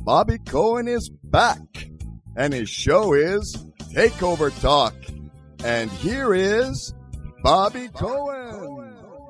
Bobby Cohen is back, and his show is Takeover Talk. And here is Bobby Cohen.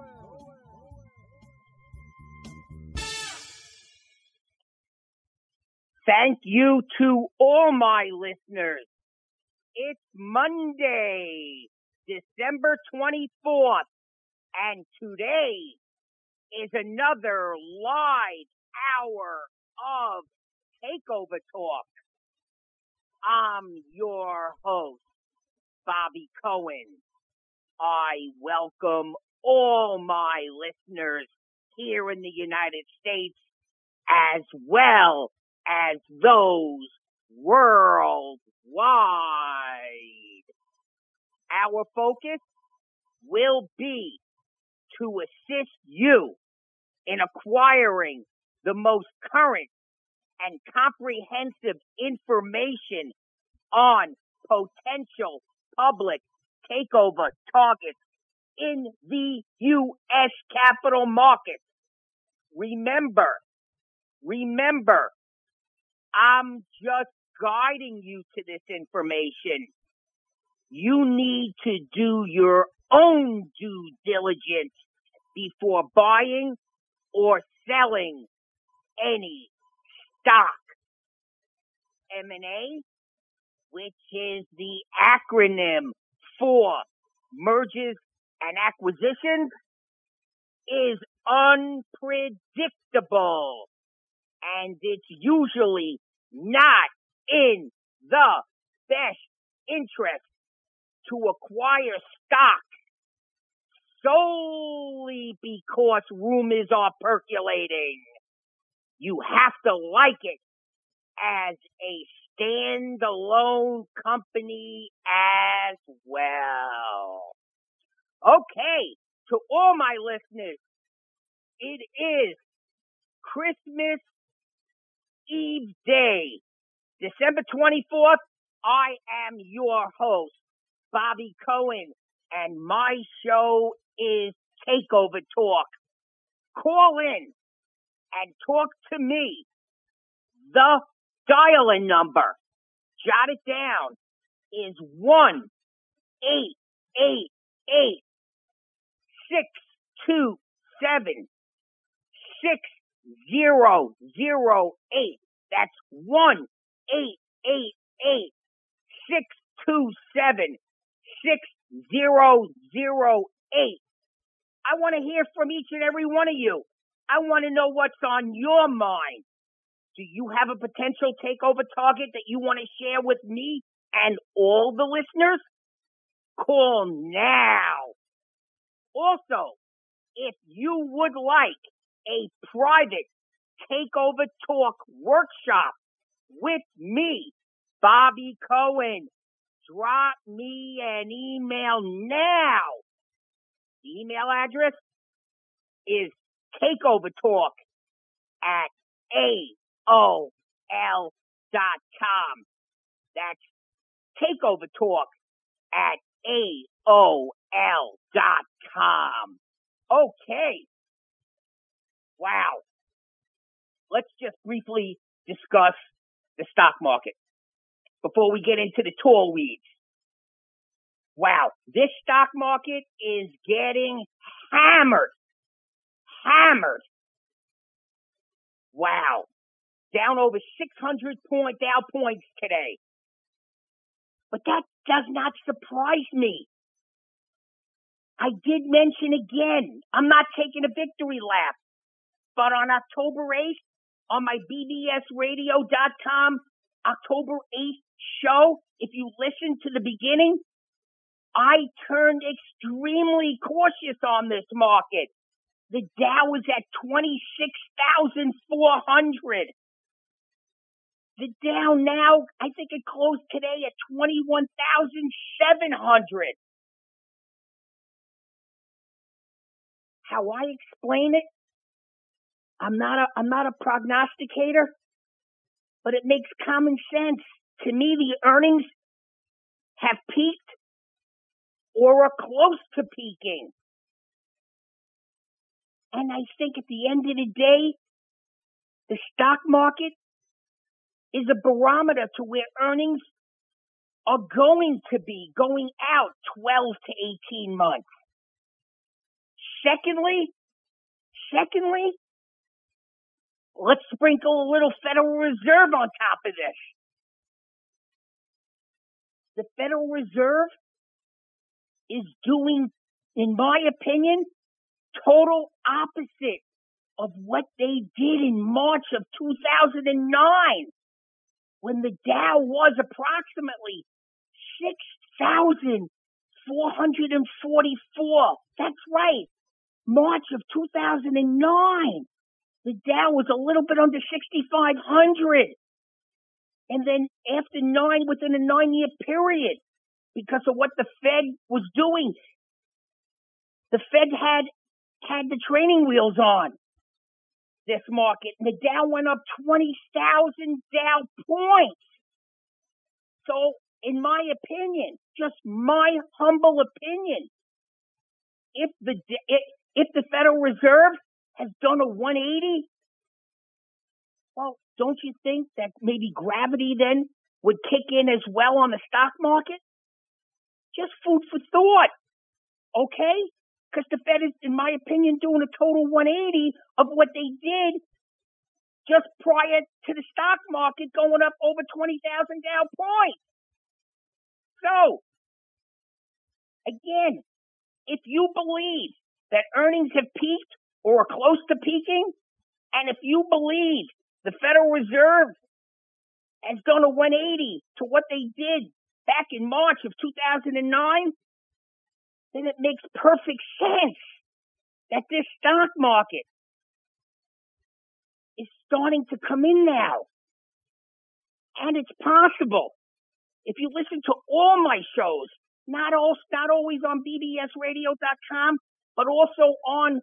Thank you to all my listeners. It's Monday, December 24th, and today is another live hour of Takeover Talk. I'm your host, Bobby Cohen. I welcome all my listeners here in the United States as well as those worldwide. Our focus will be to assist you in acquiring the most current and comprehensive information on potential public takeover targets in the U.S. capital markets. Remember, I'm just guiding you to this information. You need to do your own due diligence before buying or selling any stock. M&A, which is the acronym for mergers and acquisitions, is unpredictable, and it's usually not in the best interest to acquire stock solely because rumors are percolating. You have to like it as a standalone company as well. Okay, to all my listeners, it is Christmas Eve Day, December 24th. I am your host, Bobby Cohen, and my show is Takeover Talk. Call in and talk to me. The dial-in number, jot it down, is 1-888-627-6008. That's 1-888-627-6008. I want to hear from each and every one of you. I want to know what's on your mind. Do you have a potential takeover target that you want to share with me and all the listeners? Call now. Also, if you would like a private takeover talk workshop with me, Bobby Cohen, drop me an email now. The email address is takeovertalk@AOL.com. That's takeovertalk@AOL.com. Okay. Wow. Let's just briefly discuss the stock market before we get into the tall weeds. Wow. This stock market is getting hammered. Wow. Down over 600 Dow points today. But that does not surprise me. I did mention again, I'm not taking a victory lap. But on October 8th, on my bbsradio.com October 8th show, if you listen to the beginning, I turned extremely cautious on this market. The Dow was at 26,400. The Dow now, I think it closed today at 21,700. How I explain it, I'm not a prognosticator, but it makes common sense. To me, the earnings have peaked or are close to peaking. And I think at the end of the day, the stock market is a barometer to where earnings are going to be going out 12 to 18 months. Secondly, let's sprinkle a little Federal Reserve on top of this. The Federal Reserve is doing, in my opinion, total opposite of what they did in March of 2009, when the Dow was approximately 6,444. That's right. March of 2009. The Dow was a little bit under 6,500. And then after within a 9-year period, because of what the Fed was doing, the Fed had the training wheels on this market, and the Dow went up 20,000 Dow points. So, in my opinion, just my humble opinion, if the Federal Reserve has done a 180, well, don't you think that maybe gravity then would kick in as well on the stock market? Just food for thought, okay? Because the Fed is, in my opinion, doing a total 180 of what they did just prior to the stock market going up over 20,000 Dow points. So, again, if you believe that earnings have peaked or are close to peaking, and if you believe the Federal Reserve has done a 180 to what they did back in March of 2009, then it makes perfect sense that this stock market is starting to come in now. And it's possible. If you listen to all my shows, not always on bbsradio.com, but also on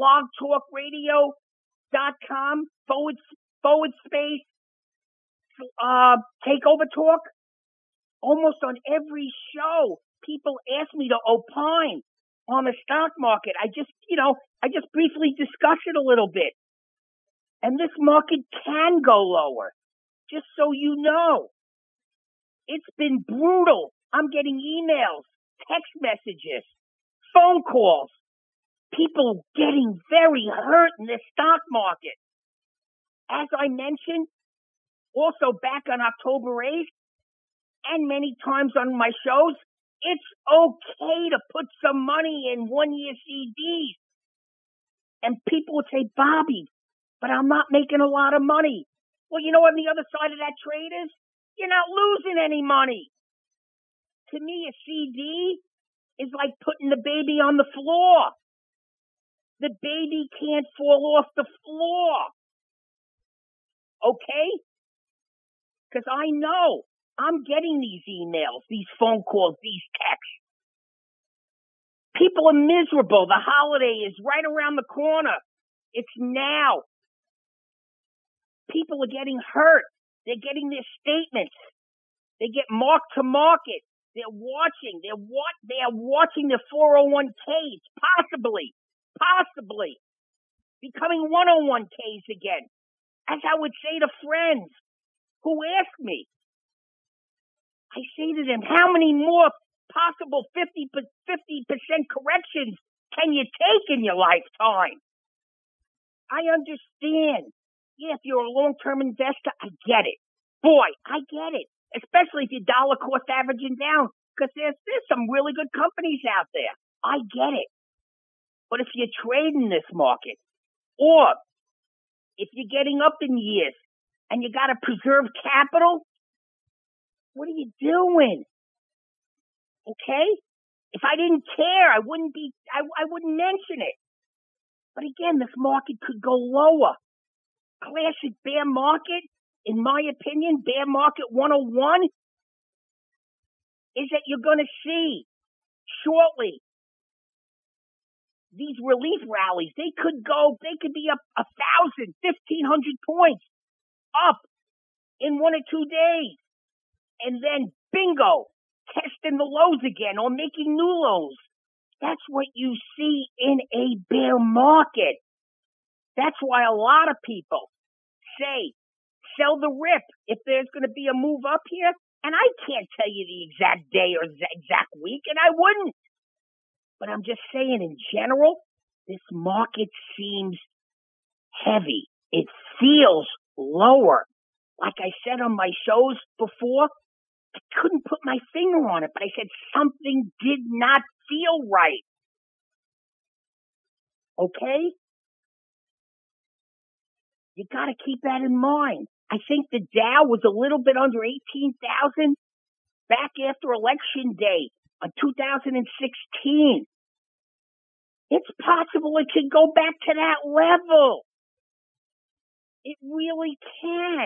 blogtalkradio.com // Takeover Talk. Almost on every show, people ask me to opine on the stock market. I just briefly discuss it a little bit. And this market can go lower, just so you know. It's been brutal. I'm getting emails, text messages, phone calls. People getting very hurt in this stock market. As I mentioned, also back on October 8th, and many times on my shows, it's okay to put some money in 1-year CDs. And people would say, Bobby, but I'm not making a lot of money. Well, you know what the other side of that trade is? You're not losing any money. To me, a CD is like putting the baby on the floor. The baby can't fall off the floor. Okay? Because I know I'm getting these emails, these phone calls, these texts. People are miserable. The holiday is right around the corner. It's now. People are getting hurt. They're getting their statements. They get marked to market. They're watching. They are watching their 401ks, possibly becoming 101ks again. As I would say to friends who ask me, I say to them, how many more possible 50% corrections can you take in your lifetime? I understand. Yeah, if you're a long-term investor, I get it. Boy, I get it. Especially if you're dollar cost averaging down, because there's some really good companies out there. I get it. But if you're trading this market, or if you're getting up in years and you got to preserve capital, what are you doing? Okay? If I didn't care, I wouldn't mention it. But again, this market could go lower. Classic bear market, in my opinion, bear market 101 is that you're going to see shortly these relief rallies. They could be up 1,000, 1,500 points up in 1 or 2 days. And then bingo, testing the lows again or making new lows. That's what you see in a bear market. That's why a lot of people say sell the rip if there's going to be a move up here. And I can't tell you the exact day or the exact week, and I wouldn't. But I'm just saying, in general, this market seems heavy. It feels lower. Like I said on my shows before, I couldn't put my finger on it, but I said something did not feel right. Okay? You got to keep that in mind. I think the Dow was a little bit under 18,000 back after Election Day on 2016. It's possible it could go back to that level. It really can.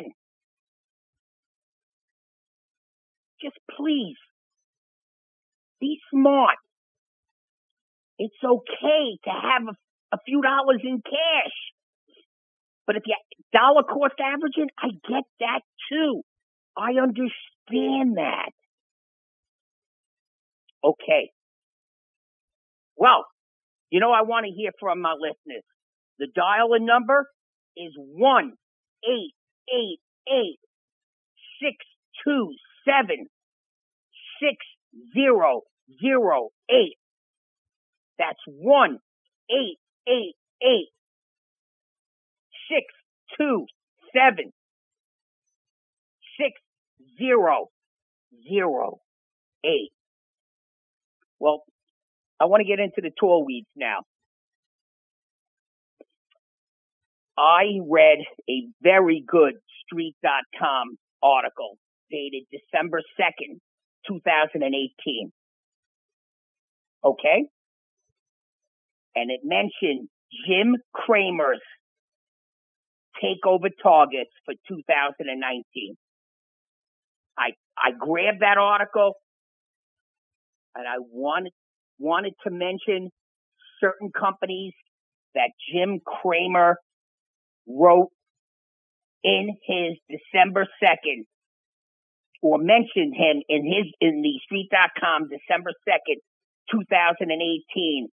Just please, be smart. It's okay to have a few dollars in cash. But if you dollar cost averaging, I get that too. I understand that. Okay. Well, I want to hear from my listeners. The dial-in number is 1-888-627-6008. That's 1-888-627-6008. Well, I want to get into the tall weeds now. I read a very good Street.com article dated December 2nd, 2018. Okay? And it mentioned Jim Cramer's takeover targets for 2019. I grabbed that article and I wanted to mention certain companies that Jim Cramer wrote in his December 2nd, or mentioned him in the Street.com December 2nd, 2018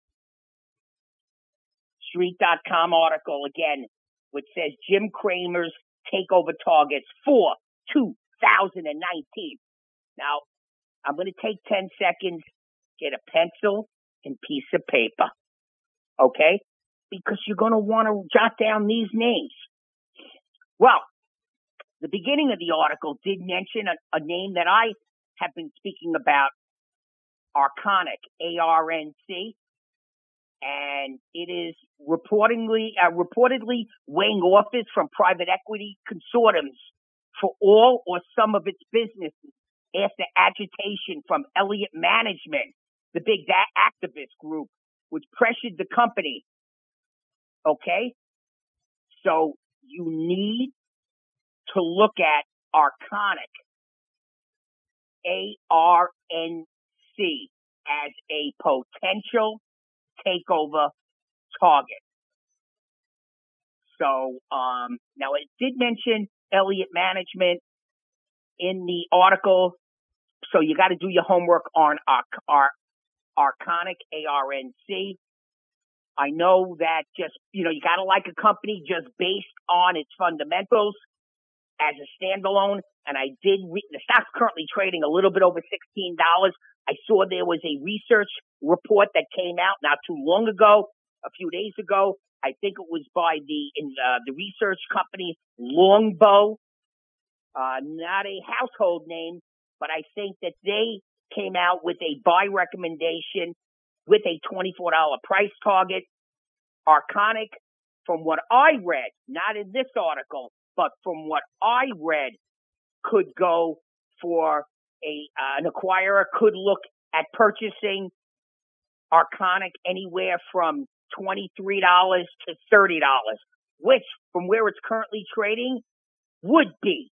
Street.com article again, which says Jim Cramer's takeover targets for 2019. Now, I'm going to take 10 seconds, get a pencil and piece of paper, okay? Because you're going to want to jot down these names. Well, the beginning of the article did mention a name that I have been speaking about, Arconic, ARNC, and it is reportedly weighing offers from private equity consortiums for all or some of its businesses after agitation from Elliott Management, the big activist group, which pressured the company. Okay? So you need to look at Arconic, ARNC, as a potential takeover target. So now it did mention Elliott Management in the article, so you got to do your homework on Arconic, ARNC. I know that just, you got to like a company just based on its fundamentals as a standalone. And I did the stock's currently trading a little bit over $16. I saw there was a research report that came out not too long ago, a few days ago. I think it was by the research company Longbow, not a household name, but I think that they came out with a buy recommendation with a $24 price target. Arconic, from what I read, not in this article, but from what I read, could go for an acquirer could look at purchasing Arconic anywhere from $23 to $30, which from where it's currently trading would be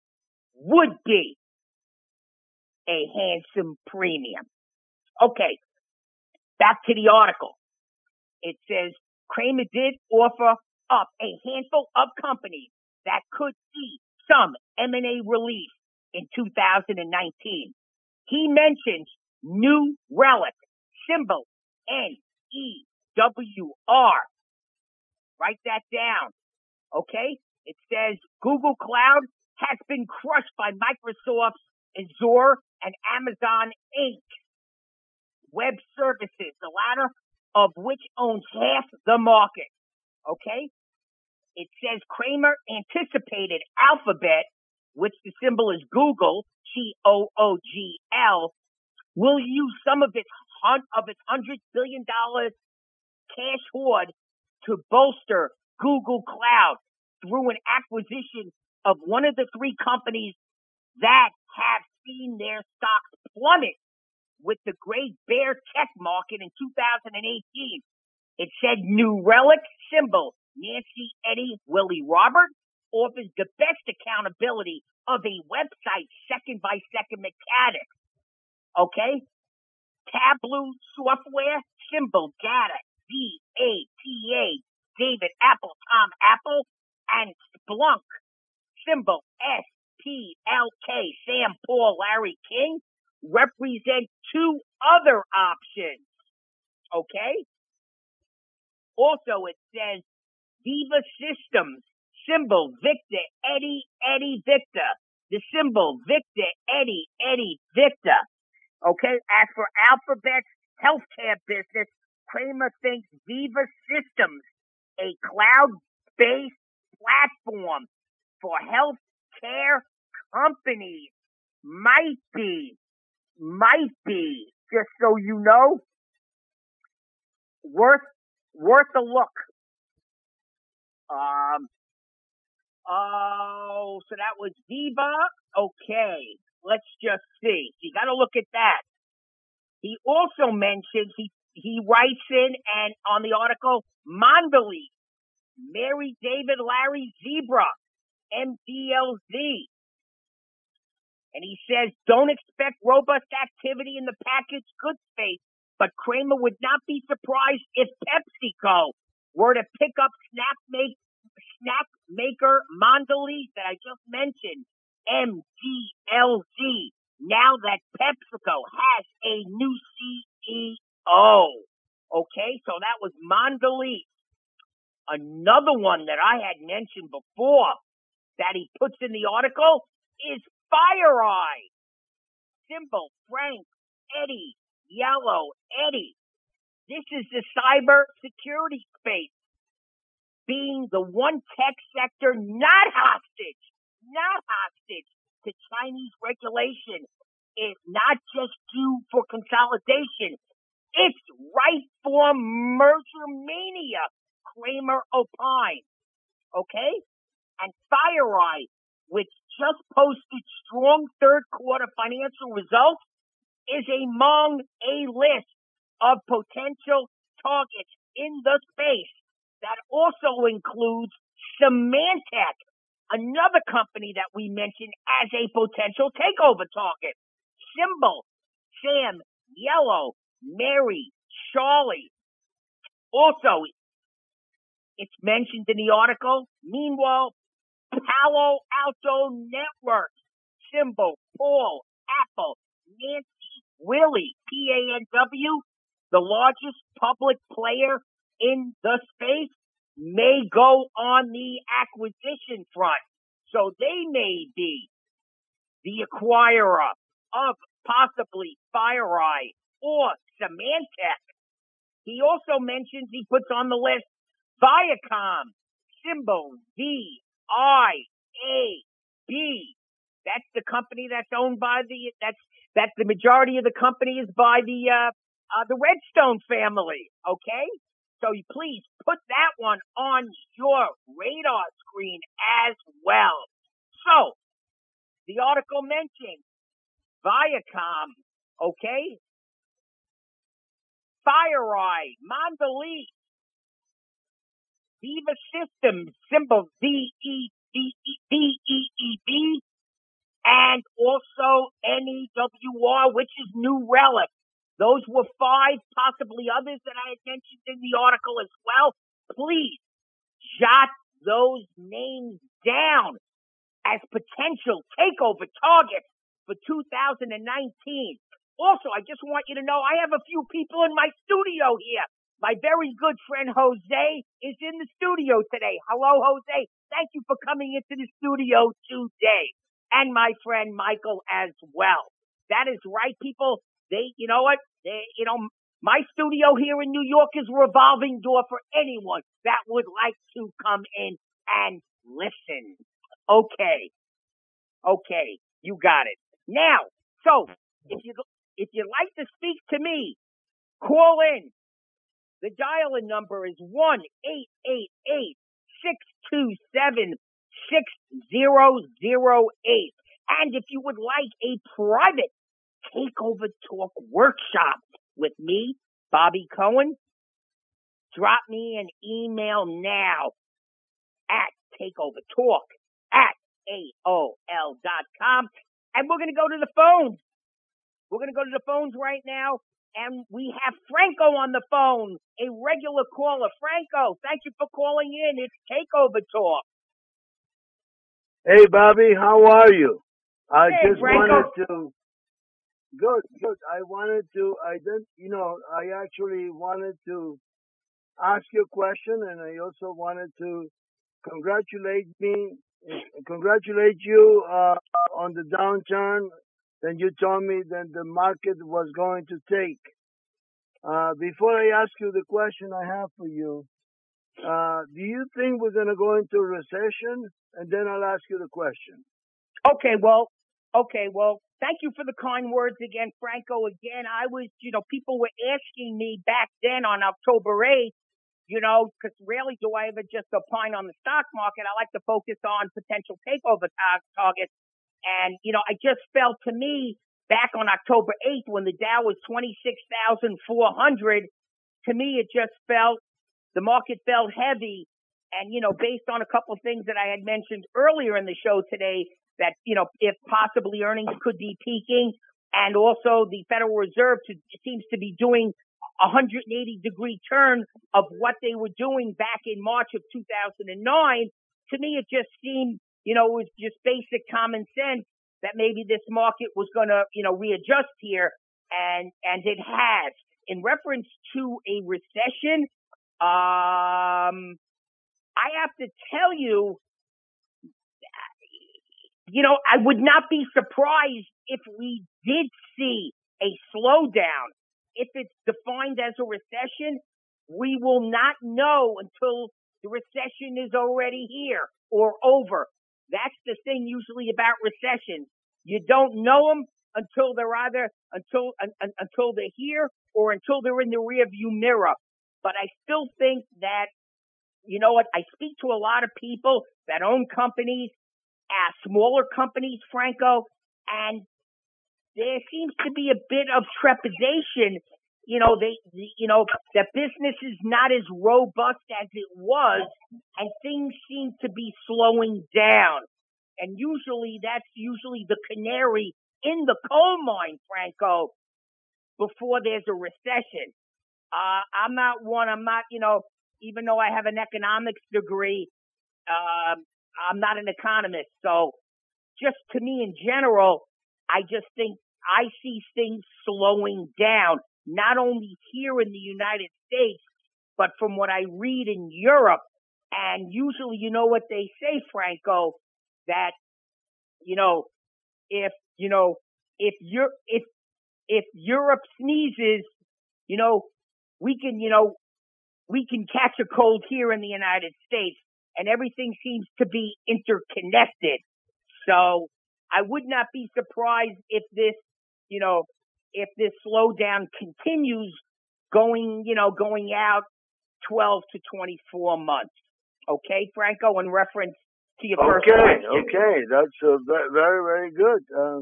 a handsome premium. Okay, back to the article. It says Cramer did offer up a handful of companies that could see some M&A relief in 2019. He mentions New Relic, symbol NEWR. Write that down, okay? It says Google Cloud has been crushed by Microsoft's Azure and Amazon Inc. Web Services, the latter of which owns half the market. Okay? It says Cramer anticipated Alphabet, which the symbol is Google, Googl, will use some of its $100 billion cash hoard to bolster Google Cloud through an acquisition of one of the three companies that have seen their stocks plummet with the great bear tech market in 2018. It said New Relic, symbol Nancy Eddie Willie Robert, offers the best accountability of a website second-by-second mechanics. Okay? Tableau software, symbol data, DATA, David Apple, Tom Apple, and Splunk, symbol SPLK, Sam Paul, Larry King, represent two other options. Okay? Also, it says Viva Systems, symbol Victor, Eddie Victor. The symbol Victor, Eddie Victor. Okay? As for Alphabet's healthcare business, Cramer thinks Viva Systems, a cloud-based platform for healthcare companies, might be, just so you know, worth a look. So that was Viva. Okay, let's just see. You got to look at that. He also mentions, he writes in and on the article, Mondelez, Mary David Larry Zebra, MDLZ. And he says, don't expect robust activity in the packaged goods space, but Cramer would not be surprised if PepsiCo were to pick up snack maker Mondelez that I just mentioned, MDLZ, now that PepsiCo has a new CEO. Okay, so that was Mondelez. Another one that I had mentioned before that he puts in the article is FireEye. Symbol Frank, Eddie, Yellow, Eddie. This is the cyber security space, being the one tech sector not hostage to Chinese regulation, is not just due for consolidation. It's ripe for merger mania, Cramer opined. Okay? And FireEye, which just posted strong third quarter financial results, is among a list of potential targets in the space that also includes Symantec, another company that we mentioned as a potential takeover target. Symbol Sam, Yellow, Mary, Charlie. Also, it's mentioned in the article. Meanwhile, Palo Alto Networks, symbol Paul, Apple, Nancy, Willie, PANW, the largest public player in the space, may go on the acquisition front. So they may be the acquirer of possibly FireEye or Symantec. He also mentions, he puts on the list, Viacom, symbol VIAB. That's the company that's owned by that's the majority of the company is by the Redstone family. Okay, so you please put that one on your radar screen as well. So the article mentioned Viacom. Okay, FireEye, Mondelez, Viva Systems, symbol VEEB, and also NEWR, which is New Relic. Those were 5, possibly others that I had mentioned in the article as well. Please jot those names down as potential takeover targets for 2019. Also, I just want you to know I have a few people in my studio here. My very good friend Jose is in the studio today. Hello, Jose. thank you for coming into the studio today. And my friend Michael as well. That is right, people. You know what? My studio here in New York is a revolving door for anyone that would like to come in and listen. Okay, you got it. Now, so if you'd like to speak to me, call in. The dial-in number is 1-888-627-6008. And if you would like a private Takeover Talk workshop with me, Bobby Cohen, drop me an email now at takeovertalk@AOL.com. And we're going to go to the phones. We're going to go to the phones right now. And we have Franco on the phone, a regular caller. Franco, thank you for calling in. It's Takeover Talk. Hey, Bobby, how are you? I just Franco. wanted to. Good. I actually wanted to ask you a question, and I also wanted to congratulate you on the downturn that you told me that the market was going to take. Before I ask you the question I have for you, do you think we're going to go into a recession? And then I'll ask you the question. Okay, well, thank you for the kind words again, Franco. Again, people were asking me back then on October 8th, because rarely do I ever just opine on the stock market. I like to focus on potential takeover targets. And, I just felt, to me, back on October 8th, when the Dow was 26,400, to me, it just felt, the market felt heavy. And, based on a couple of things that I had mentioned earlier in the show today, that, if possibly earnings could be peaking, and also the Federal Reserve seems to be doing a 180-degree turn of what they were doing back in March of 2009, to me, it just seemed, it was just basic common sense that maybe this market was going to, readjust here, and it has. In reference to a recession, I have to tell you, I would not be surprised if we did see a slowdown. If it's defined as a recession, we will not know until the recession is already here or over. That's the thing usually about recessions. You don't know them until they're until they're here or until they're in the rearview mirror. But I still think that, I speak to a lot of people that own companies, smaller companies, Franco, and there seems to be a bit of trepidation. The business is not as robust as it was, and things seem to be slowing down. And that's usually the canary in the coal mine, Franco, before there's a recession. I'm not, even though I have an economics degree, I'm not an economist. So just to me in general, I just think I see things slowing down, not only here in the United States, but from what I read in Europe. And usually, what they say, Franco, that, if Europe sneezes, we can catch a cold here in the United States, and everything seems to be interconnected. So I would not be surprised if this slowdown continues going out 12 to 24 months. Okay, Franco, in reference to your first question. Okay, that's very, very good.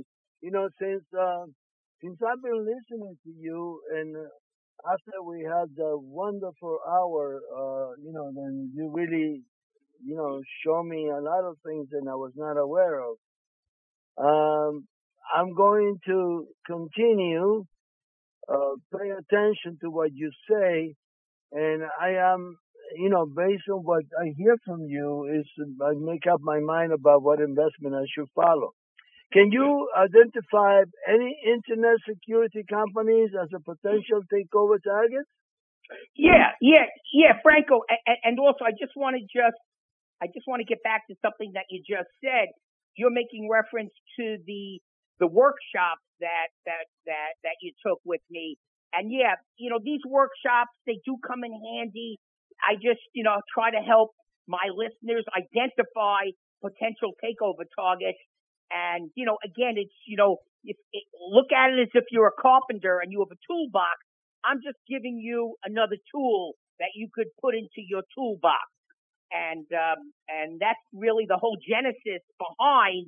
Since I've been listening to you, and after we had a wonderful hour, then you really, show me a lot of things that I was not aware of. I'm going to continue pay attention to what you say, and I am, based on what I hear from you, I make up my mind about what investment I should follow. Can you identify any internet security companies as a potential takeover target? Yeah, Franco, and also I just want to I just want to get back to something that you just said. You're making reference to the workshops that you took with me. And yeah, these workshops, they do come in handy. I just, try to help my listeners identify potential takeover targets. And, again, it's, look at it as if you're a carpenter and you have a toolbox. I'm just giving you another tool that you could put into your toolbox. And that's really the whole genesis behind,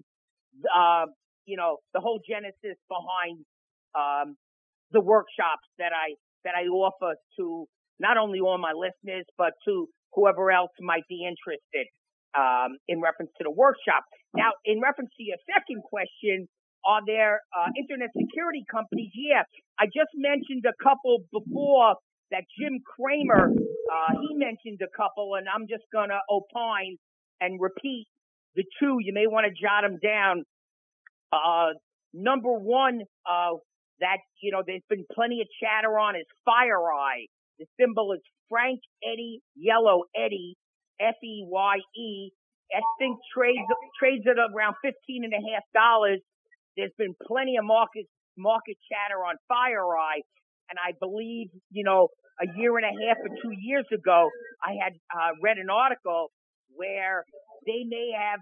the workshops that I offer to not only all my listeners, but to whoever else might be interested, in reference to the workshop. Now, in reference to your second question, are there, internet security companies? Yeah. I just mentioned a couple before that Jim Cramer, he mentioned a couple, and I'm just going to opine and repeat the two. You may want to jot them down. Number one, that, there's been plenty of chatter on is FireEye. The symbol is Frank Eddie Yellow Eddie, FEYE. I think trades at around $15.50. There's been plenty of market chatter on FireEye. And I believe, a year and a half or 2 years ago, I had read an article where they may have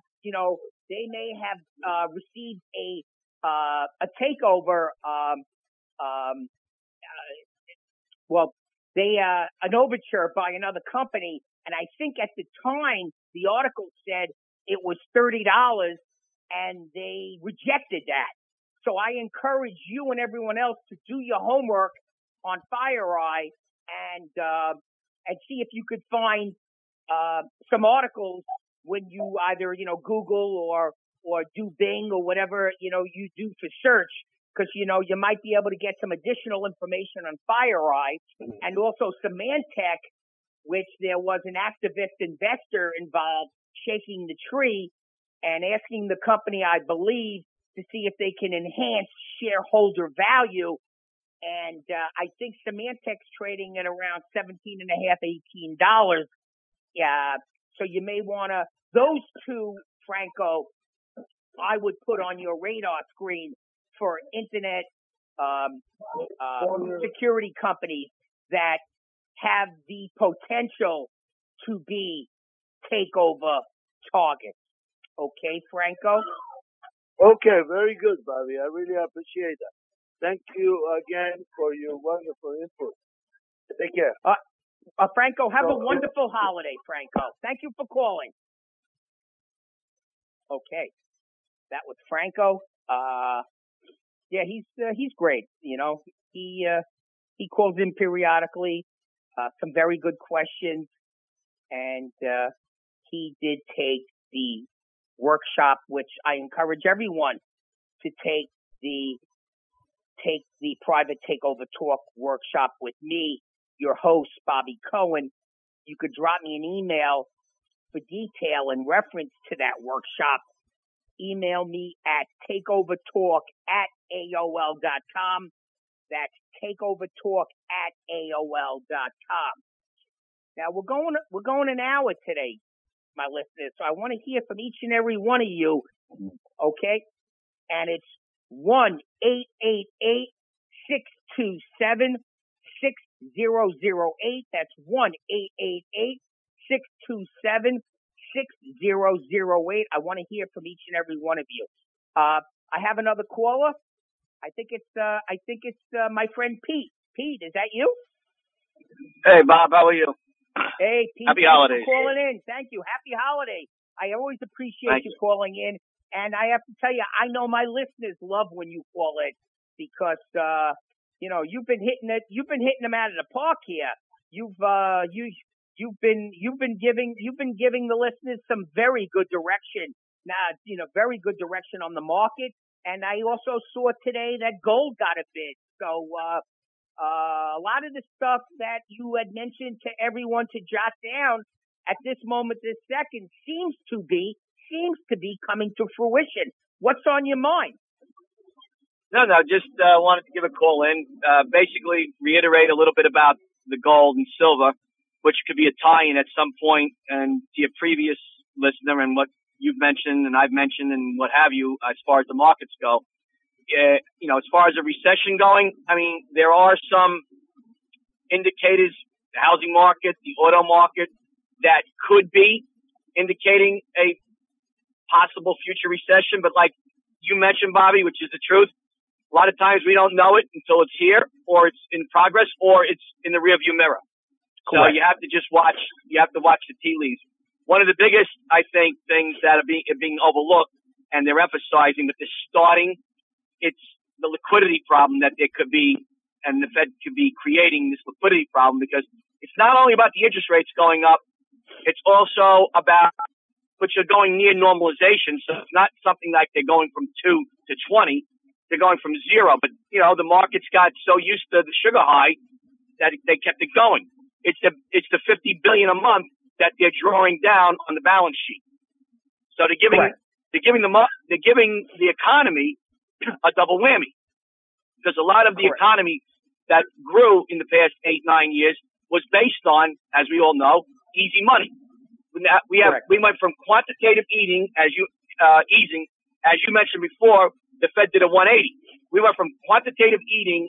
received a takeover, an overture by another company. And I think at the time, the article said it was $30 and they rejected that. So I encourage you and everyone else to do your homework on FireEye and see if you could find some articles when you either, Google or do Bing or whatever, you do for search. Because, you might be able to get some additional information on FireEye and also Symantec, which there was an activist investor involved shaking the tree and asking the company, I believe, to see if they can enhance shareholder value. And I think Symantec's trading at around $17.50, $18. Yeah, so you may want to, those two, Franco, I would put on your radar screen for internet security companies that have the potential to be takeover targets. Okay, Franco? Okay, very good, Bobby. I really appreciate that. Thank you again for your wonderful input. Take care. Franco, have a wonderful holiday, Franco. Thank you for calling. Okay. That was Franco. Yeah, he's great. He calls in periodically, some very good questions, and he did take the workshop, which I encourage everyone to take the private takeover talk workshop with me, your host, Bobby Cohen. You could drop me an email for detail in reference to that workshop. Email me at takeovertalk@AOL.com. That's takeovertalk@AOL.com. Now we're going an hour today, my listeners. So I want to hear from each and every one of you. Okay. And it's 1-888-627-6008. That's 1-888-627-6008. I want to hear from each and every one of you. I have another caller. I think it's my friend Pete. Pete, is that you? Hey, Bob, how are you? Hey, Pete. Happy holidays. For calling in. Thank you. Happy holidays. I always appreciate you calling in. And I have to tell you, I know my listeners love when you call in because, you've been hitting them out of the park here. You've been giving the listeners some very good direction. Very good direction on the market. And I also saw today that gold got a bid. So, a lot of the stuff that you had mentioned to everyone to jot down at this moment, this second, seems to be coming to fruition. What's on your mind? No, just wanted to give a call in. Basically, reiterate a little bit about the gold and silver, which could be a tie-in at some point, and to your previous listener and what you've mentioned and I've mentioned and what have you as far as the markets go. As far as a recession going, I mean, there are some indicators, the housing market, the auto market, that could be indicating a possible future recession. But like you mentioned, Bobby, which is the truth, a lot of times we don't know it until it's here, or it's in progress, or it's in the rearview mirror. Correct. So you have to just watch. You have to watch the tea leaves. One of the biggest, I think, things that are being overlooked, and they're emphasizing that they're starting, it's the liquidity problem that there could be, and the Fed could be creating this liquidity problem, because it's not only about the interest rates going up, it's also about which are going near normalization. So it's not something like they're going from 2 to 20. They're going from 0. But, the markets got so used to the sugar high that they kept it going. It's the $50 billion a month that they're drawing down on the balance sheet. So they're giving the economy a double whammy, because a lot of the economy that grew in the past 8-9 years was based on, as we all know, easy money. We went from quantitative easing, as you mentioned before. The Fed did a 180. We went from quantitative easing,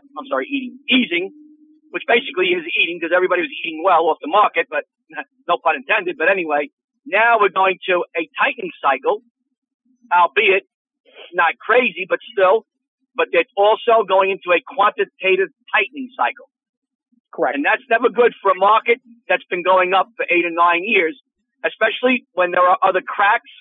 which basically is eating, because everybody was eating well off the market, but no pun intended. But anyway, now we're going to a tightening cycle, albeit not crazy, but still. But they're also going into a quantitative tightening cycle. Correct. And that's never good for a market that's been going up for 8 or 9 years, especially when there are other cracks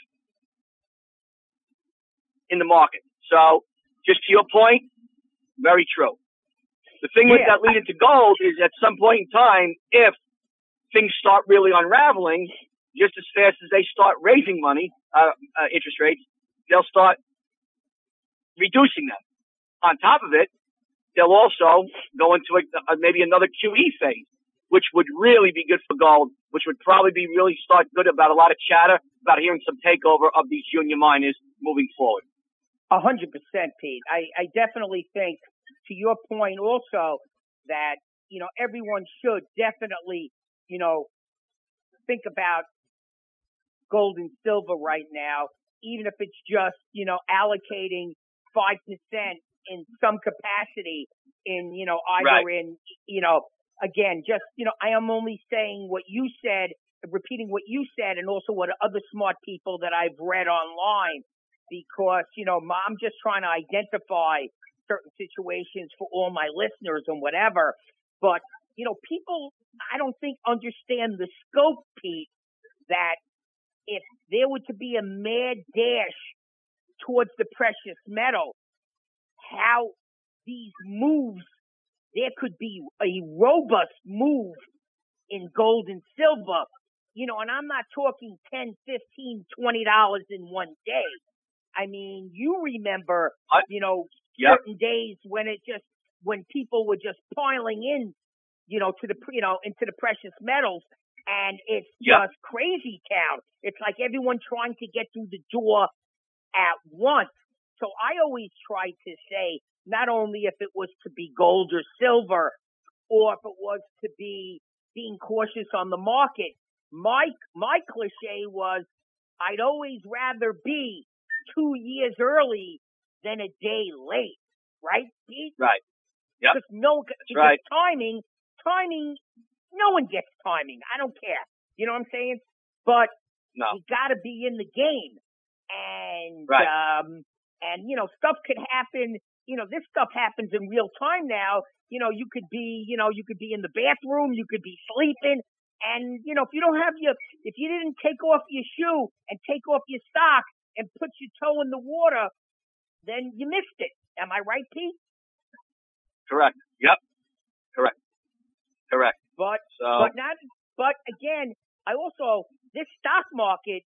in the market. So just to your point, very true. The thing with that leading to gold is at some point in time, if things start really unraveling, just as fast as they start raising money, interest rates, they'll start reducing them. On top of it, they'll also go into maybe another QE phase, which would really be good for gold, which would probably be really start good about a lot of chatter about hearing some takeover of these junior miners moving forward. 100%, Pete. I definitely think, to your point also, that, everyone should definitely, think about gold and silver right now, even if it's just, allocating 5% in some capacity in, either in, again, just, I am only saying what you said, repeating what you said, and also what other smart people that I've read online, because, I'm just trying to identify certain situations for all my listeners and whatever. But, people, I don't think understand the scope, Pete, that if there were to be a mad dash towards the precious metal, how these moves, there could be a robust move in gold and silver, and I'm not talking $10, $15, $20 in one day. I mean, you remember, certain days when people were just piling in, to the, into the precious metals, and it's just crazy town. It's like everyone trying to get through the door at once. So I always try to say, not only if it was to be gold or silver, or if it was to be being cautious on the market, my cliche was, I'd always rather be 2 years early than a day late, right, Pete? Right. Yep. Because timing, no one gets timing. I don't care. You know what I'm saying? But you got to be in the game. And, stuff could happen. This stuff happens in real time now. You could be in the bathroom, you could be sleeping. And, if you didn't take off your shoe and take off your sock and put your toe in the water, then you missed it. Am I right, Pete? Correct. Yep. Correct. But again, I also, this stock market,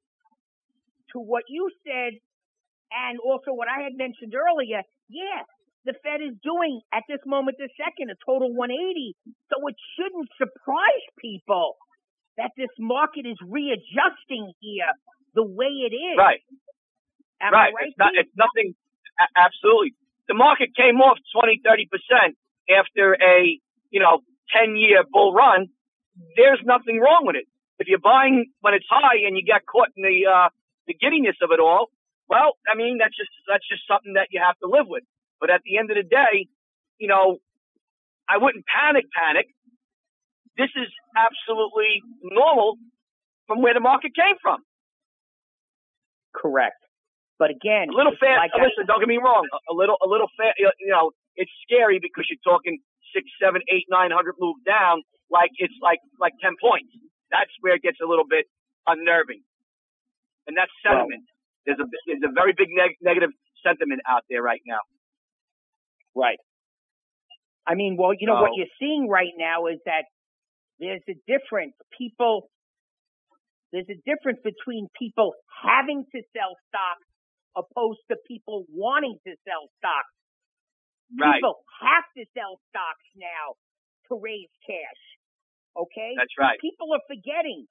to what you said, and also what I had mentioned earlier, the Fed is doing at this moment, this second, a total 180. So it shouldn't surprise people that this market is readjusting here the way it is. Right. Am I right? It's nothing. Absolutely. The market came off 20, 30% after a, 10-year bull run. There's nothing wrong with it. If you're buying when it's high and you get caught in the giddiness of it all, well, I mean, that's just something that you have to live with. But at the end of the day, you know, I wouldn't panic. This is absolutely normal from where the market came from. Correct. But again, a little fast. Like listen, don't get me wrong. A little fast. You know, it's scary because you're talking 6, 7, 8, 900 move down. Like it's like 10 points. That's where it gets a little bit unnerving. And that's sentiment. There's a very big negative sentiment out there right now. Right. I mean, well, you know, what you're seeing right now is that there's a difference. There's a difference between people having to sell stocks opposed to people wanting to sell stocks. Right. People have to sell stocks now to raise cash. Okay? That's right. People are forgetting,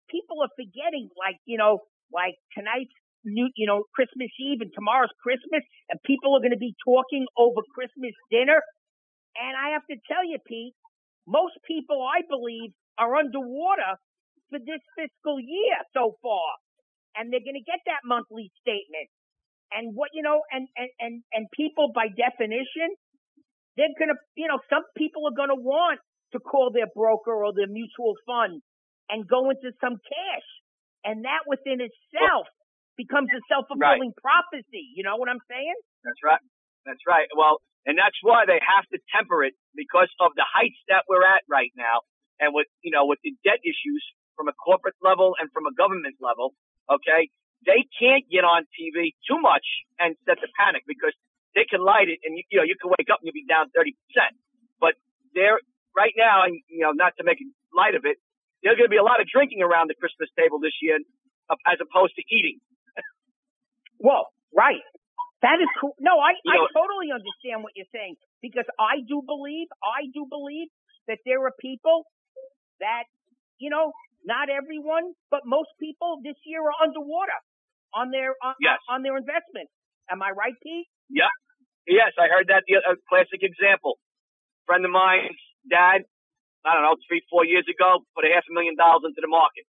like tonight's Christmas Eve and tomorrow's Christmas, and people are going to be talking over Christmas dinner. And I have to tell you, Pete, most people, I believe, are underwater for this fiscal year so far. And they're going to get that monthly statement. And and people by definition, they're going to, some people are going to want to call their broker or their mutual fund and go into some cash. And that within itself becomes a self-fulfilling prophecy. You know what I'm saying? That's right. That's right. Well, and that's why they have to temper it because of the heights that we're at right now. And with the debt issues from a corporate level and from a government level, okay, they can't get on TV too much and set the panic because they can light it and, you can wake up and you'll be down 30%. But they're right now, and, not to make light of it, there's going to be a lot of drinking around the Christmas table this year as opposed to eating. Well, right. That is cool. No, I totally understand what you're saying because I do believe that there are people that, not everyone, but most people this year are underwater on their investments. Am I right, Pete? Yeah. Yes, I heard that. A classic example. A friend of mine's dad, I don't know, 3-4 years ago, put $500,000 into the market.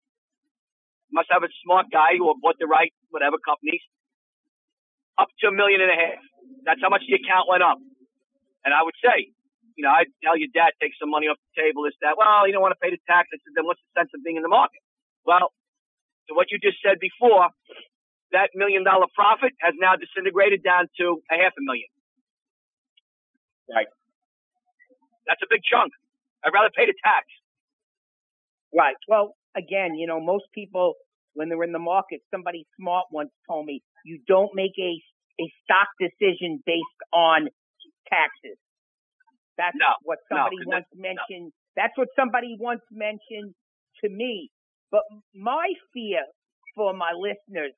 Must have a smart guy who bought the right companies. Up to $1.5 million. That's how much the account went up. And I would say, I'd tell your dad, take some money off the table. Well, you don't want to pay the tax. I said, then what's the sense of being in the market? Well, to what you just said before, that $1 million profit has now disintegrated down to $500,000. Right. That's a big chunk. I'd rather pay the tax. Right. Well, again, most people, when they're in the market, somebody smart once told me, you don't make a stock decision based on taxes. That's what somebody once mentioned. That's what somebody once mentioned to me. But my fear for my listeners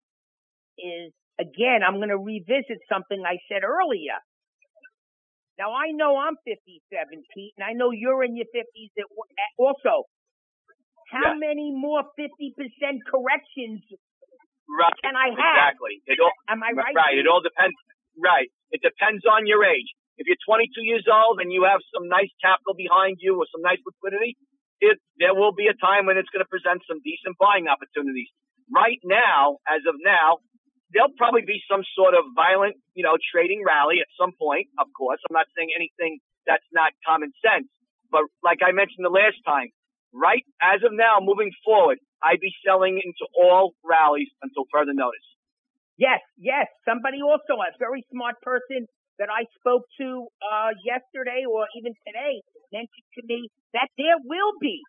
is, again, I'm going to revisit something I said earlier. Now, I know I'm 57, Pete, and I know you're in your 50s also. How many more 50% corrections can I have? Exactly. Am I right? Right. It all depends. Right. It depends on your age. If you're 22 years old and you have some nice capital behind you or some nice liquidity, there will be a time when it's going to present some decent buying opportunities. Right now, as of now, there'll probably be some sort of violent, trading rally at some point, of course. I'm not saying anything that's not common sense. But like I mentioned the last time, right as of now, moving forward, I'd be selling into all rallies until further notice. Yes. Somebody also, a very smart person that I spoke to yesterday or even today mentioned to me that there will be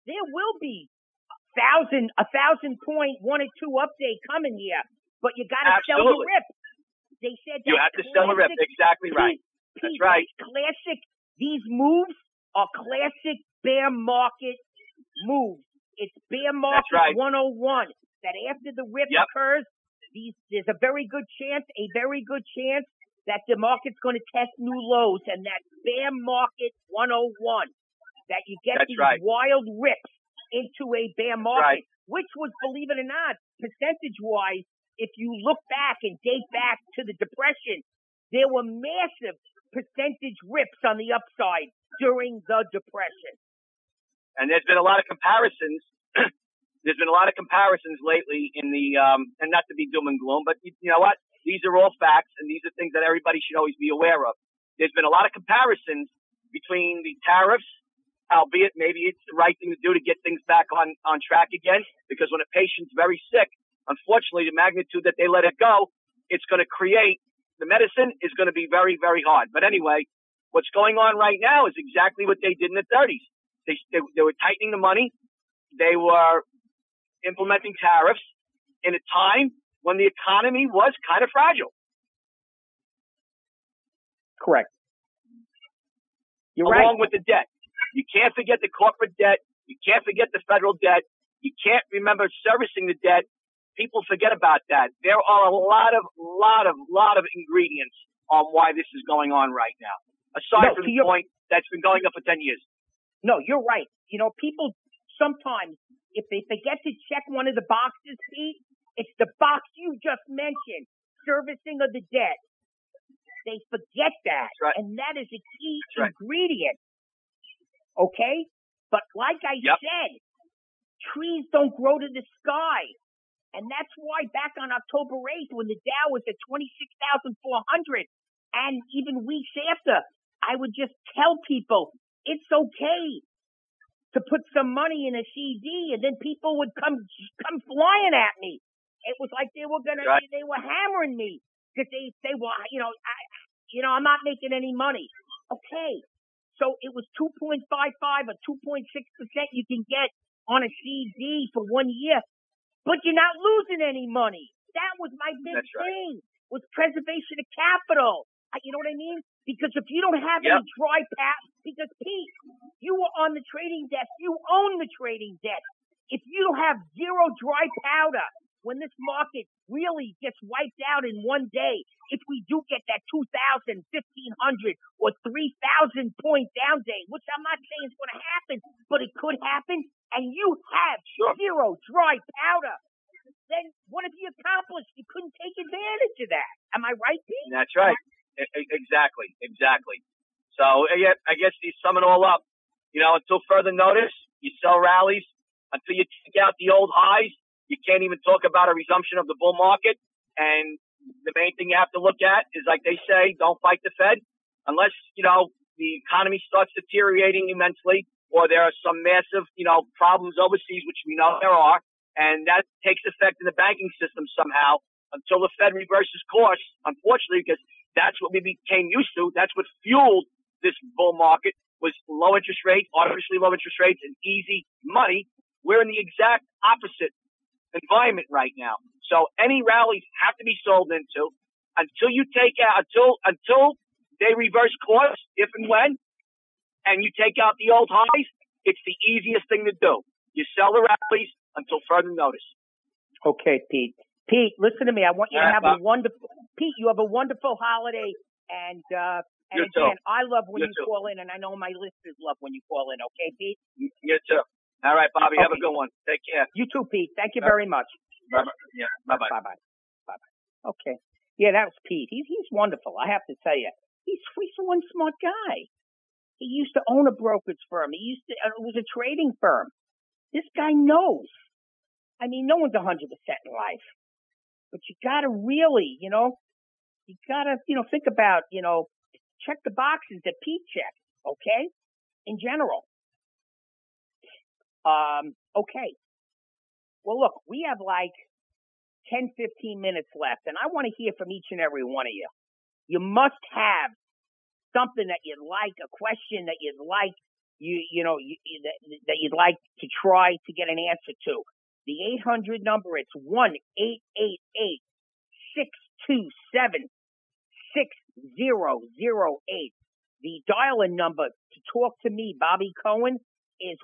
1,000 point 1 or 2 update coming here, but you got to sell the rip. They said you have to sell the rip. Exactly right. That's right. These moves are classic bear market moves. It's bear market 101. That after the rip occurs, there's a very good chance that the market's going to test new lows, and that bear market 101, that you get wild rips into a bear market, which was, believe it or not, percentage-wise, if you look back and date back to the Depression, there were massive percentage rips on the upside during the Depression. And there's been a lot of comparisons there's been a lot of comparisons lately in the, and not to be doom and gloom, but you know what? These are all facts, and these are things that everybody should always be aware of. There's been a lot of comparisons between the tariffs, albeit maybe it's the right thing to do to get things back on track again, because when a patient's very sick, unfortunately, the magnitude that they let it go, it's going to create, the medicine is going to be very, very hard. But anyway, what's going on right now is exactly what they did in the 30s. They were tightening the money. They were implementing tariffs in a time when the economy was kind of fragile. Correct. You're Along right. with the debt. You can't forget the corporate debt. You can't forget the federal debt. You can't remember servicing the debt. People forget about that. There are a lot of ingredients on why this is going on right now. Aside from the point that's been going up for 10 years. No, you're right. You know, people sometimes, if they forget to check one of the boxes, Pete, it's the box you just mentioned, servicing of the debt. They forget that. That's right. And that is a key That's right. ingredient. Okay? But like I said, trees don't grow to the sky. And that's why back on October 8th, when the Dow was at 26,400, and even weeks after, I would just tell people, it's okay to put some money in a CD, and then people would come flying at me. It was like they were they were hammering me because they say, well, I'm not making any money. Okay. So it was 2.55 or 2.6% you can get on a CD for 1 year, but you're not losing any money. That was my big thing, was preservation of capital. You know what I mean? Because if you don't have any dry powder, because Pete, you were on the trading desk, you own the trading desk. If you have zero dry powder, when this market really gets wiped out in one day, if we do get that 2,000, 1,500, or 3,000 point down day, which I'm not saying is going to happen, but it could happen, and you have zero dry powder, then what have you accomplished? You couldn't take advantage of that. Am I right, Pete? That's right. Exactly. So, yeah, I guess you sum it all up. You know, until further notice, you sell rallies. Until you take out the old highs, you can't even talk about a resumption of the bull market. And the main thing you have to look at is, like they say, don't fight the Fed unless, you know, the economy starts deteriorating immensely or there are some massive, you know, problems overseas, which we know there are. And that takes effect in the banking system somehow until the Fed reverses course, unfortunately, because that's what we became used to. That's what fueled this bull market was low interest rates, artificially low interest rates, and easy money. We're in the exact opposite environment right now. So any rallies have to be sold into until you take out, until they reverse course, if and when, and you take out the old highs. It's the easiest thing to do. You sell the rallies until further notice. Okay, Pete. Pete, listen to me. I want you to have a wonderful, Pete, you have a wonderful holiday. And again, I love when you call in, and I know my listeners love when you call in. Okay, Pete? You too. All right, Bobby. Have a good one. Take care. You too, Pete. Thank you very much. Bye-bye. Yeah. Bye-bye. Bye-bye. Okay. Yeah, that was Pete. He's wonderful. I have to tell you. He's one smart guy. He used to own a brokerage firm. It was a trading firm. This guy knows. I mean, no one's 100% in life. But you got to really, think about, check the boxes that Pete checked, okay? In general. Okay. Well, look, we have like 10, 15 minutes left, and I want to hear from each and every one of you. You must have something that you'd like, a question that you'd like, that you'd like to try to get an answer to. The 800 number, it's 1-888-627-6008. The dial-in number to talk to me, Bobby Cohen, is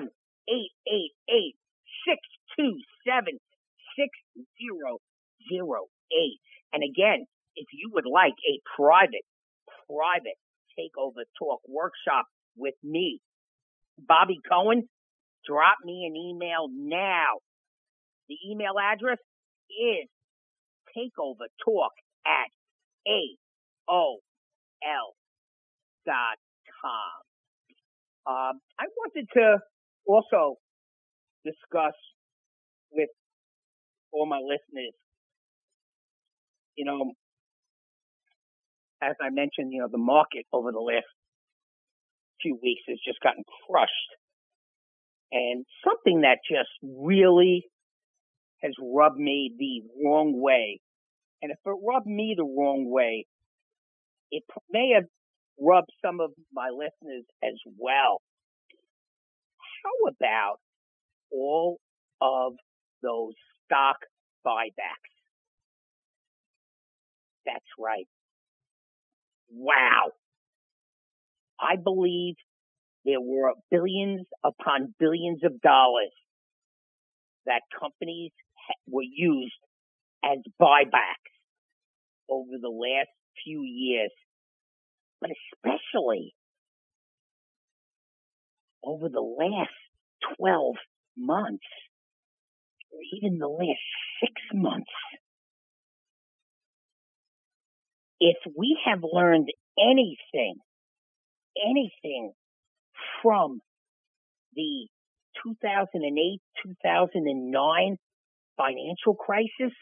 1-888-627-6008. And again, if you would like a private takeover talk workshop with me, Bobby Cohen, drop me an email now. The email address is takeovertalk@AOL.com. I wanted to also discuss with all my listeners. You know, as I mentioned, the market over the last few weeks has just gotten crushed. And something that just really has rubbed me the wrong way. And if it rubbed me the wrong way, it may have rubbed some of my listeners as well. How about all of those stock buybacks? That's right. Wow. I believe there were billions upon billions of dollars that companies were used as buybacks over the last few years, but especially over the last 12 months, or even the last 6 months. If we have learned anything from the 2008-2009 financial crisis,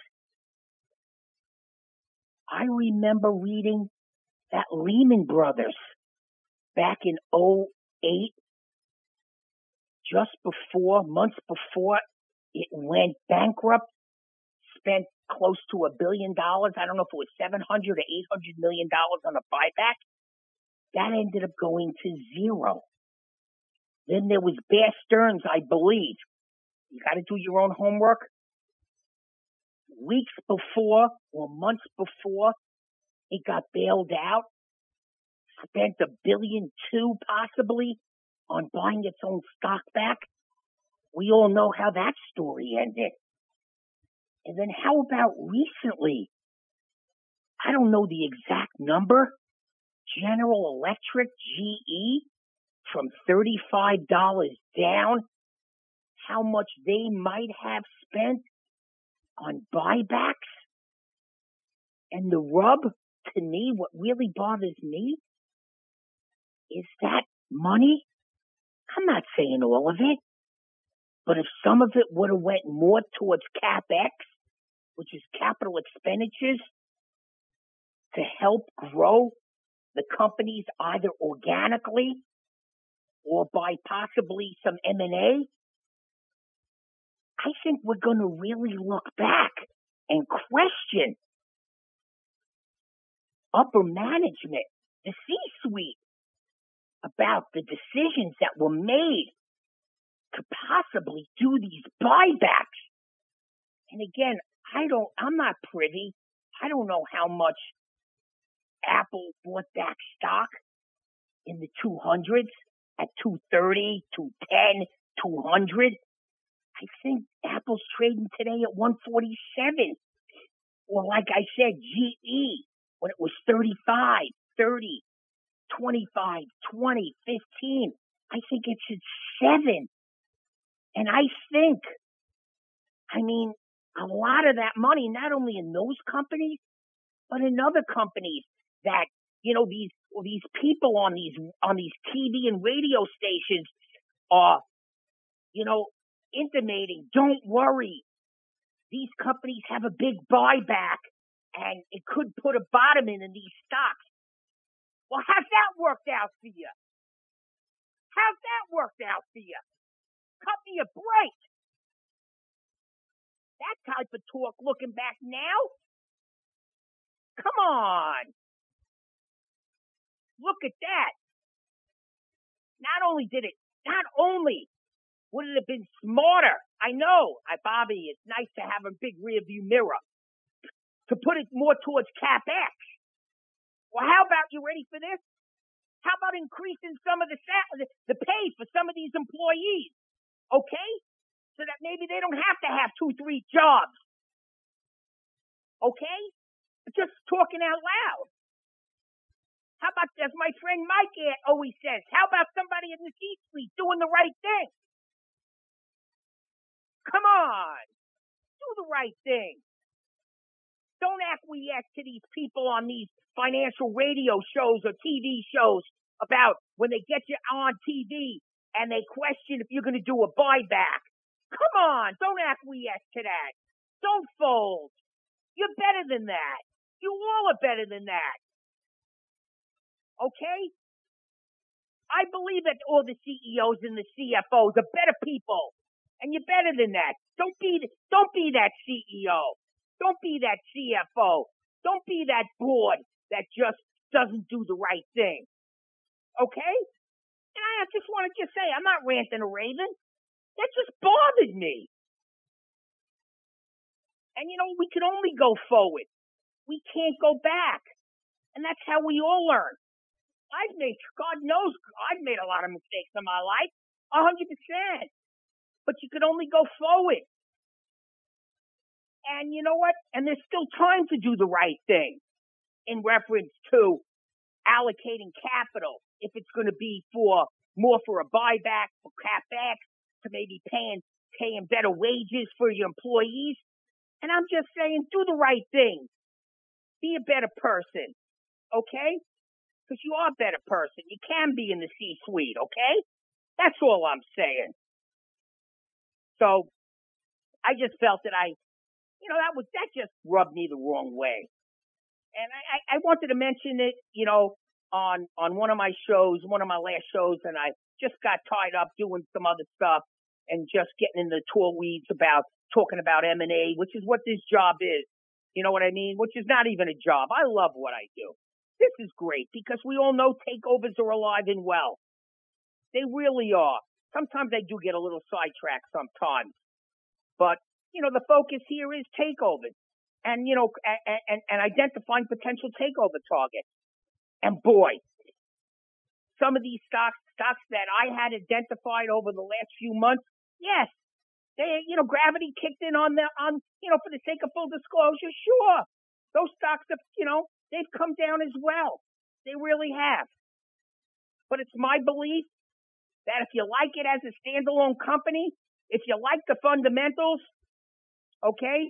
I remember reading that Lehman Brothers back in 2008, months before it went bankrupt, spent close to $1 billion. I don't know if it was $700 or $800 million on a buyback. That ended up going to zero. Then there was Bear Stearns, I believe. You got to do your own homework. Weeks before or months before it got bailed out, spent $1.2 billion possibly on buying its own stock back. We all know how that story ended. And then how about recently? I don't know the exact number. General Electric, GE, from $35 down, how much they might have spent on buybacks. And the rub, to me, what really bothers me is that money. I'm not saying all of it, but if some of it would have went more towards CapEx, which is capital expenditures, to help grow the companies either organically or by possibly some M&A, I think we're going to really look back and question upper management, the C-suite, about the decisions that were made to possibly do these buybacks. And again, I'm not privy. I don't know how much Apple bought back stock in the 200s at 230, 210, 200. I think Apple's trading today at 147. Or like I said, GE, when it was 35, 30, 25, 20, 15, I think it's at 7. And I think, a lot of that money, not only in those companies, but in other companies that, these people on these TV and radio stations are, intimating, don't worry, these companies have a big buyback and it could put a bottom in these stocks. Well, how's that worked out for you? How's that worked out for you? Cut me a break. That type of talk looking back now? Come on. Look at that. Not only would it have been smarter, I know, Bobby, it's nice to have a big rear view mirror, to put it more towards CapEx. Well, how about, you ready for this? How about increasing some of the pay for some of these employees? Okay? So that maybe they don't have to have 2-3 jobs. Okay? Just talking out loud. How about, as my friend Mike always says, how about somebody in the C-suite doing the right thing? Come on. Do the right thing. Don't acquiesce to these people on these financial radio shows or TV shows about when they get you on TV and they question if you're going to do a buyback. Come on, don't acquiesce to that. Don't fold. You're better than that. You all are better than that. Okay? I believe that all the CEOs and the CFOs are better people. And you're better than that. Don't be that CEO. Don't be that CFO. Don't be that board that just doesn't do the right thing. Okay? And I just want to say, I'm not ranting or raving. That just bothered me. And, we can only go forward. We can't go back. And that's how we all learn. God knows, I've made a lot of mistakes in my life, 100%. But you can only go forward. And you know what? And there's still time to do the right thing in reference to allocating capital. If it's going to be more for a buyback, for CapEx, to maybe paying better wages for your employees. And I'm just saying, do the right thing. Be a better person, okay? Because you are a better person. You can be in the C-suite, okay? That's all I'm saying. So I just felt that that just rubbed me the wrong way. And I wanted to mention it, on one of my shows, one of my last shows, and I just got tied up doing some other stuff and just getting in the tall weeds about talking about M&A, which is what this job is. You know what I mean? Which is not even a job. I love what I do. This is great because we all know takeovers are alive and well. They really are. Sometimes I do get a little sidetracked sometimes. But, the focus here is takeovers and, and identifying potential takeover targets. And boy, some of these stocks that I had identified over the last few months, yes, they, gravity kicked in for the sake of full disclosure, sure. Those stocks have, they've come down as well. They really have. But it's my belief that if you like it as a standalone company, if you like the fundamentals, okay,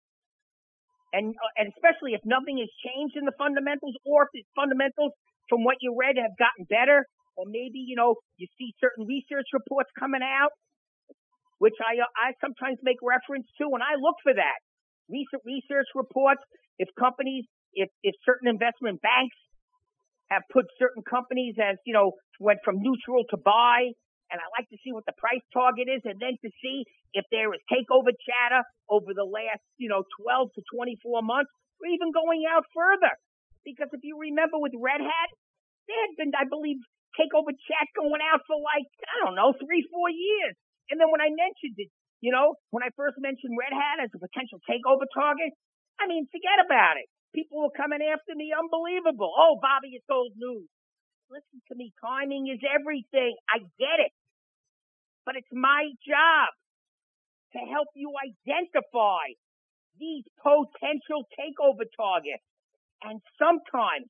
and especially if nothing has changed in the fundamentals, or if the fundamentals from what you read have gotten better, or maybe, you see certain research reports coming out, which I sometimes make reference to, and I look for that. Recent research reports, if certain investment banks have put certain companies as, went from neutral to buy, and I like to see what the price target is, and then to see if there is takeover chatter over the last, 12 to 24 months, or even going out further. Because if you remember with Red Hat, there had been, I believe, takeover chat going out for 3-4 years. And then when I mentioned it, when I first mentioned Red Hat as a potential takeover target, forget about it. People were coming after me. Unbelievable. Oh, Bobby, it's old news. Listen to me. Timing is everything. I get it. But it's my job to help you identify these potential takeover targets. And sometimes,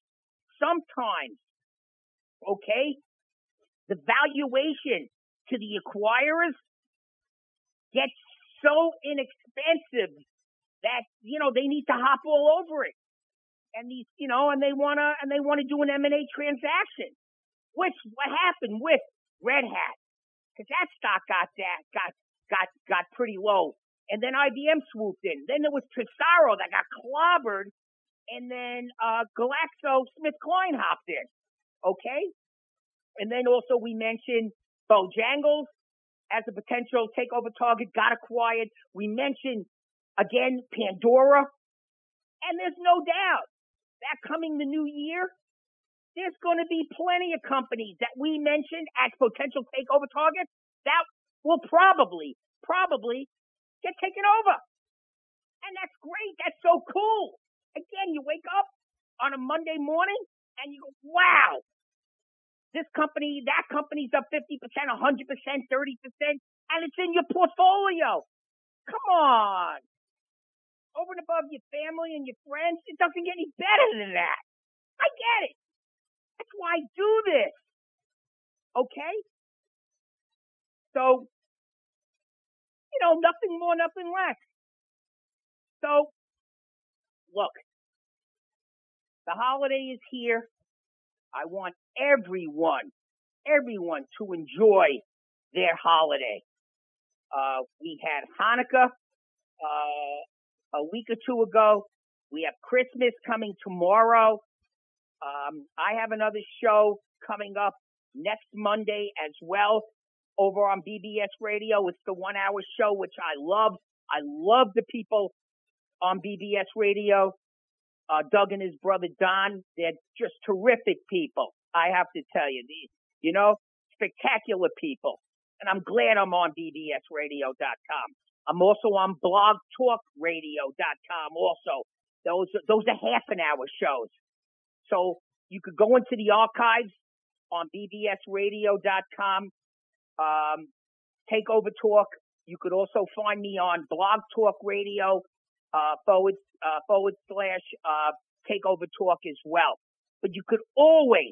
okay, the valuation to the acquirers gets so inexpensive that, they need to hop all over it. And these, and they want to do an M&A transaction, which what happened with Red Hat, because that stock got pretty low. And then IBM swooped in. Then there was Tesaro that got clobbered. And then, GlaxoSmithKline hopped in. Okay. And then also we mentioned Bojangles as a potential takeover target, got acquired. We mentioned, again, Pandora. And there's no doubt that coming the new year, there's going to be plenty of companies that we mentioned as potential takeover targets that will probably get taken over. And that's great. That's so cool. Again, you wake up on a Monday morning and you go, wow. This company, that company's up 50%, 100%, 30%, and it's in your portfolio. Come on. Over and above your family and your friends, it doesn't get any better than that. I get it. That's why I do this. Okay? So, nothing more, nothing less. So, look, the holiday is here. I want everyone to enjoy their holiday. We had Hanukkah a week or two ago. We have Christmas coming tomorrow. I have another show coming up next Monday as well over on BBS Radio. It's the 1 hour show, which I love. I love the people on BBS Radio. Doug and his brother Don, they're just terrific people. I have to tell you, spectacular people. And I'm glad I'm on bbsradio.com. I'm also on blogtalkradio.com also. Those are half an hour shows. So you could go into the archives on bbsradio.com. Takeover Talk. You could also find me on Blog Talk Radio / Takeover Talk as well. But you could always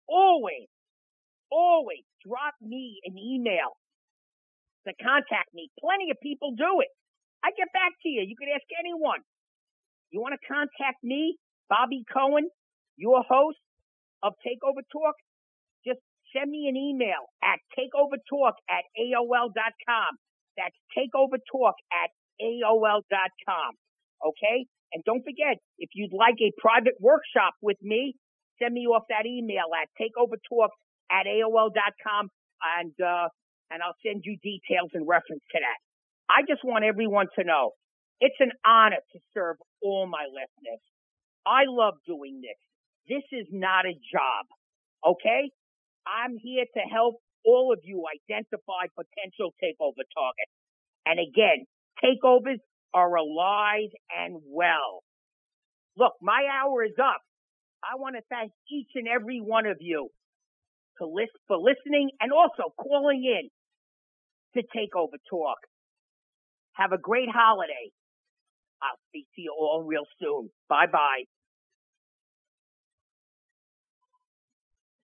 drop me an email to contact me. Plenty of people do it. I get back to you. You could ask anyone. You want to contact me, Bobby Cohen, your host of Takeover Talk? Just send me an email at takeovertalk@aol.com. That's takeovertalk@aol.com. Okay? And don't forget, if you'd like a private workshop with me, send me off that email at takeovertalk@aol.com, and I'll send you details in reference to that. I just want everyone to know it's an honor to serve all my listeners. I love doing this. This is not a job. Okay? I'm here to help all of you identify potential takeover targets. And again, takeovers are alive and well. Look, my hour is up. I want to thank each and every one of you for listening and also calling in to Takeover Talk. Have a great holiday. I'll speak to you all real soon. Bye-bye.